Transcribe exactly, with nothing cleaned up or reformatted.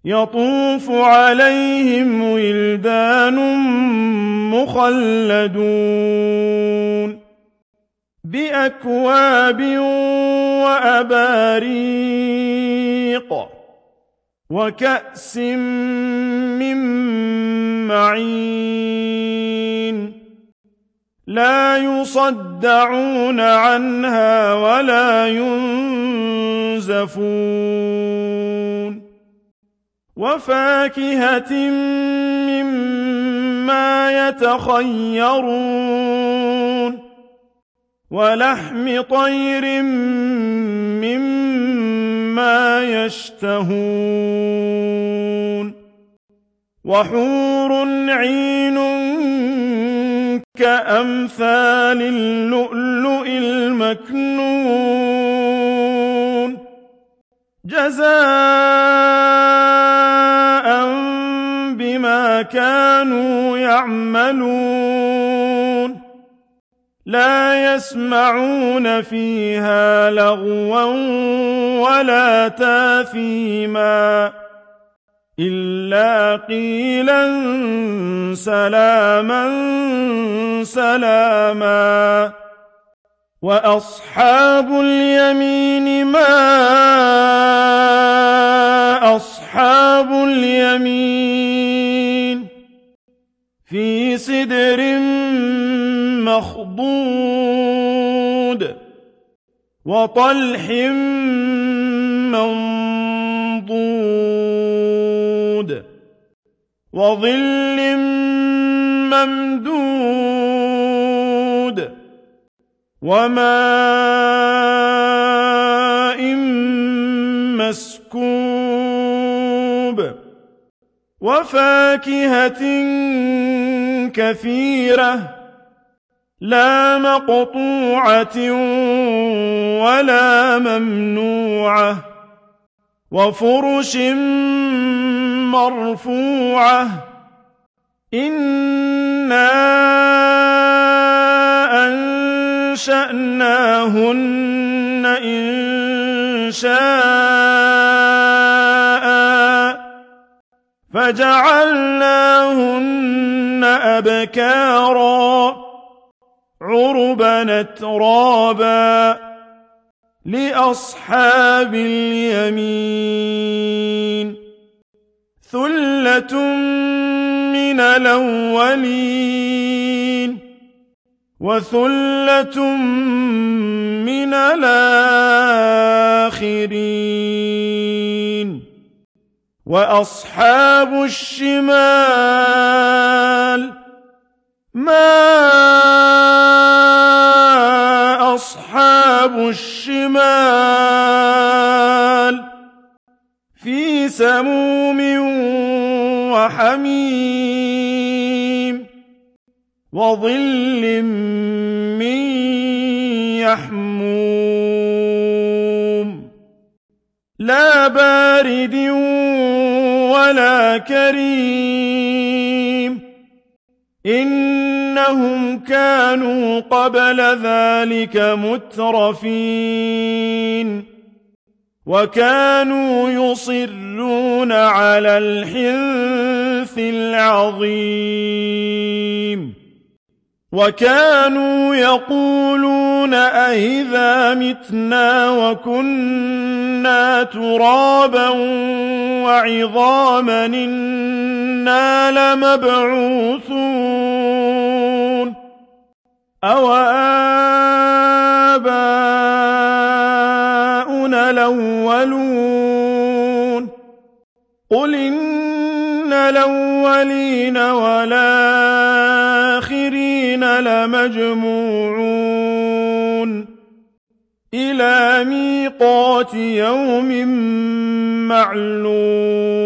يطوف عليهم ولدان مخلدون بأكواب وأباريق وكأس من معين لا يصدعون عنها ولا ينزفون وفاكهة مما يتخيرون ولحم طير مما يشتهون وحور عين كأمثال اللؤلؤ المكنون جزاء بما كانوا يعملون لا يسمعون فيها لغوا ولا تاثيما إلا قيلا سلاما سلاما وأصحاب اليمين ما أصحاب اليمين في سدر مخضود وطلح منضود وظل ممدود وماء مسكوب وفاكهة كثيرة لا مقطوعة ولا ممنوعة وفرش مرفوعة إنا أنشأناهن إنشاء فجعلناهن أبكارا عربا أترابا لأصحاب اليمين ثلة من الأولين وثلة من الآخرين وأصحاب الشمال ما أصحاب الشمال في سموم وحميم وظل من يحموم لا بارد ولا كريم إنهم كانوا قبل ذلك مترفين وكانوا يصرون على الحنث العظيم وكانوا يقولون أئذا متنا وكنا ترابا وعظاما إنا لمبعوثون أو آباؤنا الأولون قل إن الأولين والآخرين لمجموعون إلى ميقات يوم معلوم